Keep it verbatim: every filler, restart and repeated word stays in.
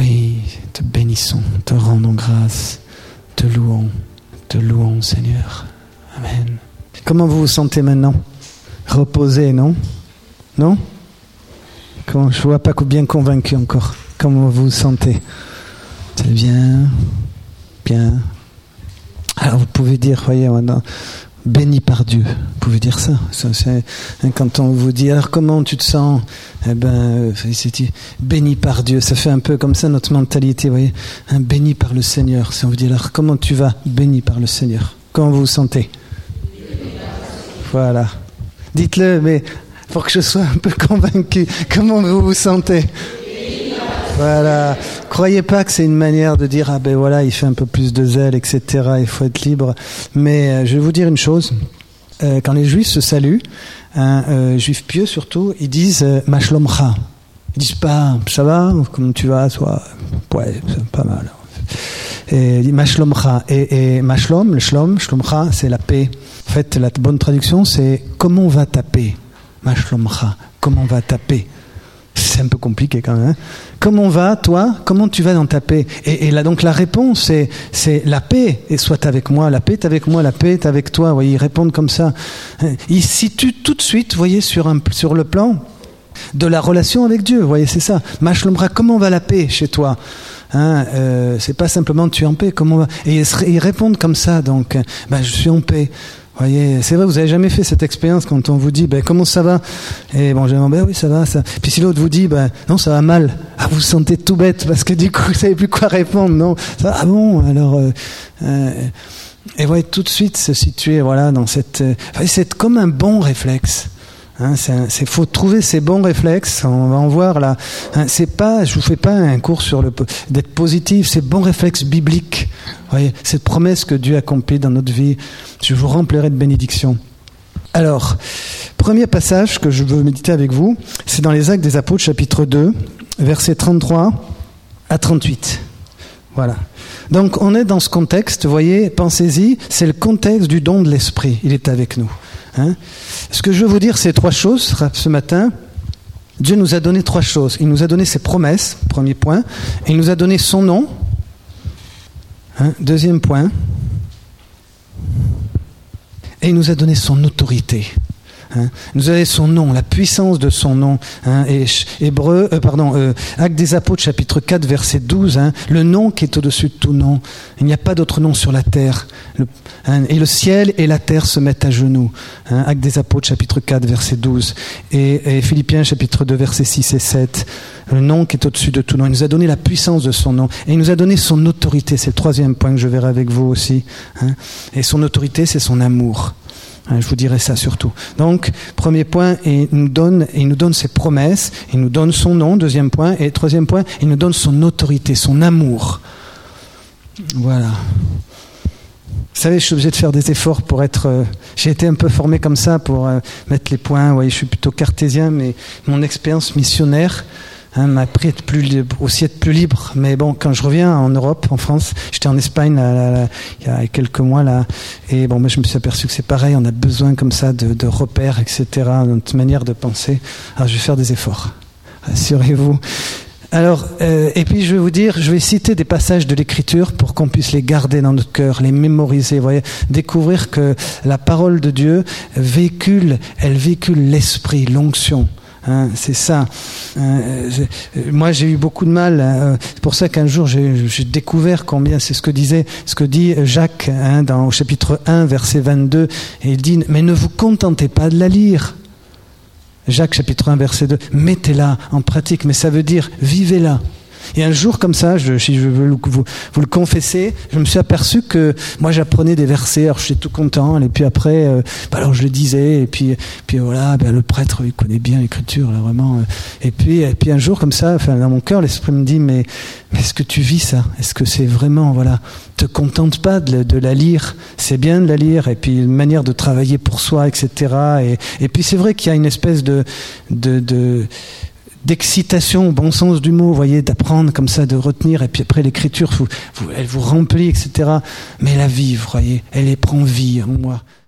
Oui, te bénissons, te rendons grâce, te louons, te louons, Seigneur. Amen. Comment vous vous sentez maintenant? Reposé, non? Non? Comment, je ne vois pas bien convaincu encore. Comment vous vous sentez? C'est bien, bien. Alors vous pouvez dire, voyez, maintenant, béni par Dieu. Vous pouvez dire ça. ça c'est, hein, quand on vous dit, alors comment tu te sens? Eh ben, c'est, béni par Dieu. Ça fait un peu comme ça notre mentalité, vous voyez. Hein, béni par le Seigneur. Si on vous dit, alors comment tu vas? Béni par le Seigneur. Comment vous vous sentez? Voilà. Dites-le, mais pour que je sois un peu convaincu. Comment vous vous sentez? Voilà. Croyez pas que c'est une manière de dire, ah ben voilà, il fait un peu plus de zèle, et cetera. Il faut être libre. Mais euh, je vais vous dire une chose. Euh, quand les Juifs se saluent, un euh, Juif pieux surtout, ils disent euh, Ma shlomcha. Ils disent pas, ça va, comment tu vas, toi? Ouais, c'est pas mal. Et il dit Ma shlomcha. Et, et ma shlom, le shlom, shlomcha, c'est la paix. En fait, la bonne traduction, c'est comment va ta paix? Ma shlomcha. Comment va ta paix? C'est un peu compliqué quand même. Hein. Comment va, toi? Comment tu vas dans ta paix? Et, et là, donc, la réponse, c'est, c'est la paix. Et soit avec moi, la paix est avec moi, la paix est avec toi. Vous voyez, ils répondent comme ça. Ils situent tout de suite, vous voyez, sur, un, sur le plan de la relation avec Dieu. Vous voyez, c'est ça. Ma shlomcha, comment va la paix chez toi? Hein, euh, c'est pas simplement tu es en paix. Comment va... Et ils, ils répondent comme ça. Donc, ben, je suis en paix. Vous voyez, c'est vrai, vous avez jamais fait cette expérience quand on vous dit, ben, comment ça va? Et bon, j'ai dit, ben oui, ça va, ça. Puis si l'autre vous dit, ben, non, ça va mal. Ah, vous vous sentez tout bête parce que du coup, vous savez plus quoi répondre, non? Ça va, ah bon, alors, euh, euh, et vous voyez, tout de suite se situer, voilà, dans cette, euh, c'est comme un bon réflexe. Hein, c'est, c'est faut trouver ces bons réflexes. On va en voir là. Hein, c'est pas, je vous fais pas un cours sur le d'être positif. C'est bons réflexes bibliques. Vous voyez, cette promesse que Dieu accomplit dans notre vie. Je vous remplirai de bénédictions. Alors, premier passage que je veux méditer avec vous, c'est dans les Actes des Apôtres, chapitre deux, versets trente-trois à trente-huit. Voilà. Donc, on est dans ce contexte. Vous voyez, pensez-y. C'est le contexte du don de l'Esprit. Il est avec nous. Hein? Ce que je veux vous dire, c'est trois choses ce matin. Dieu nous a donné trois choses. Il nous a donné ses promesses, premier point. Il nous a donné son nom. Hein? Deuxième point. Et il nous a donné son autorité. Hein, il nous a donné son nom, la puissance de son nom. Hein, et Hébreu, euh, pardon, euh, Actes des Apôtres, chapitre quatre, verset douze. Hein, le nom qui est au-dessus de tout nom. Il n'y a pas d'autre nom sur la terre. Le, hein, et le ciel et la terre se mettent à genoux. Hein, Actes des Apôtres, chapitre quatre, verset douze. Et, et Philippiens, chapitre deux, versets six et sept. Le nom qui est au-dessus de tout nom. Il nous a donné la puissance de son nom. Et il nous a donné son autorité. C'est le troisième point que je verrai avec vous aussi. Hein, et son autorité, c'est son amour. Je vous dirai ça surtout. Donc, premier point, il nous donne, il nous donne ses promesses, il nous donne son nom, deuxième point, et troisième point, il nous donne son autorité, son amour. Voilà. Vous savez, je suis obligé de faire des efforts pour être... Euh, j'ai été un peu formé comme ça pour euh, mettre les points. Vous voyez, je suis plutôt cartésien, mais mon expérience missionnaire hein, m'a appris à être plus libre, aussi être plus libre. Mais bon, quand je reviens en Europe, en France, j'étais en Espagne là, là, là, il y a quelques mois là, et bon, moi je me suis aperçu que c'est pareil. On a besoin comme ça de, de repères, et cetera. Notre manière de penser. Alors, je vais faire des efforts. Rassurez-vous. Alors, euh, et puis je vais vous dire, je vais citer des passages de l'Écriture pour qu'on puisse les garder dans notre cœur, les mémoriser, vous voyez, découvrir que la parole de Dieu véhicule, elle véhicule l'esprit, l'onction. Hein, c'est ça. Euh, moi, j'ai eu beaucoup de mal. Hein, c'est pour ça qu'un jour, j'ai, j'ai découvert combien c'est ce que disait, ce que dit Jacques hein, dans au chapitre un, verset vingt-deux. Et il dit, mais ne vous contentez pas de la lire. Jacques chapitre un verset deux, mettez-la en pratique, mais ça veut dire vivez-la. Et un jour comme ça, je, si je veux vous, vous le confesser, je me suis aperçu que moi j'apprenais des versets, alors j'étais tout content, et puis après, euh, bah alors je le disais, et puis, puis voilà, bah le prêtre il connaît bien l'écriture, là vraiment. Et puis, et puis un jour comme ça, enfin dans mon cœur, l'esprit me dit, mais, mais est-ce que tu vis ça? Est-ce que c'est vraiment, voilà, te contente pas de, de la lire, c'est bien de la lire, et puis une manière de travailler pour soi, et cetera. Et, et puis c'est vrai qu'il y a une espèce de, de, de d'excitation au bon sens du mot, vous voyez, d'apprendre comme ça, de retenir, et puis après l'écriture, vous, vous, elle vous remplit, et cetera. Mais la vie, vous voyez, elle prend vie en moi.